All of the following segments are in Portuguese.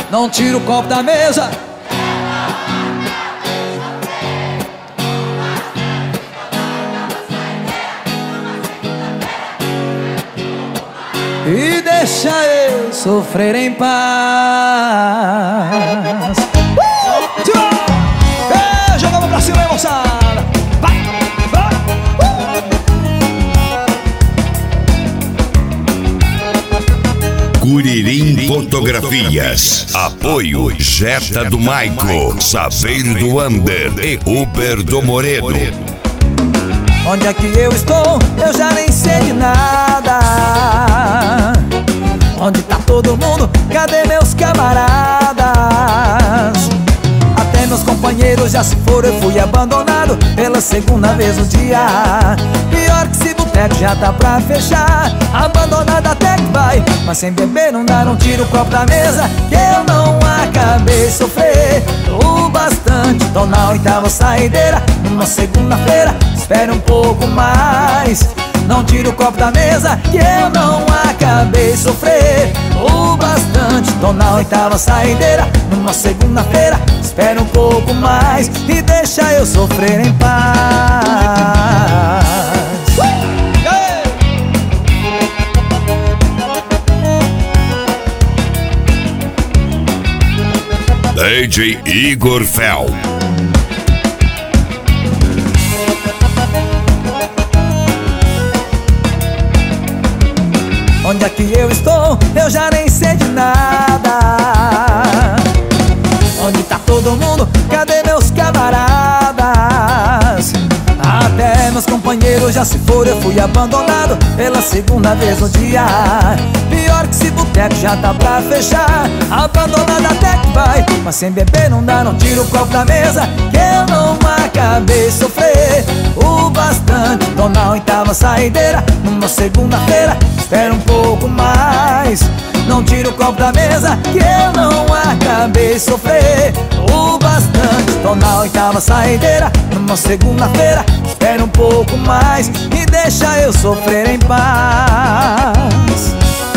não tira o copo da mesa. E deixa eu sofrer em paz. Jogamos pra cima aí, moçada. Vai, vai. Curirim Fotografias. Apoio Jetta do Maico, Saveiro do Ander e Uber do Moreno. Onde é que eu estou? Eu já nem sei de nada. Onde tá todo mundo? Cadê meus camaradas? Até meus companheiros já se foram. Eu fui abandonado pela segunda vez no dia. Pior que se boteco já tá pra fechar. Abandonado até que vai, mas sem beber não dá, não tira o copo da mesa. Que eu não acabei de sofrer o bastante. Tô na oitava saideira, numa segunda-feira. Espere um pouco mais, não tira o copo da mesa. Que eu não acabei de sofrer o bastante. Tô na oitava saideira, numa segunda-feira. Espera um pouco mais e deixa eu sofrer em paz. DJ Igor Fel. Onde é que eu estou? Eu já nem sei de nada. Onde tá todo mundo? Cadê meus camaradas? Até meus companheiros já se foram. Eu fui abandonado pela segunda vez no dia. Pior que se boteco já tá pra fechar. Abandonado até que vai, mas sem beber não dá, não tira o copo da mesa. Que eu não acabei de sofrer o bastante. Tô na oitava saideira, numa segunda-feira. Espera um pouco mais, não tira o copo da mesa. Que eu não acabei de sofrer o bastante. Tô na oitava saideira, numa segunda-feira. Espera um pouco mais e deixa eu sofrer em paz.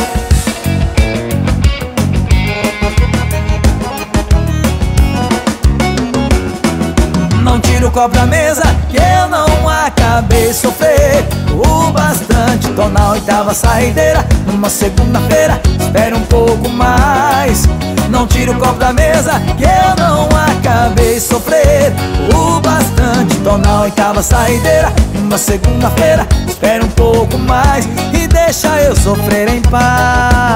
Não tira o copo da mesa, que eu não acabei de sofrer o bastante. Tô na oitava saideira, numa segunda-feira. Espera um pouco mais, não tira o copo da mesa. Que eu não acabei de sofrer o bastante. Tô na oitava saideira, numa segunda-feira. Espera um pouco mais e deixa eu sofrer em paz.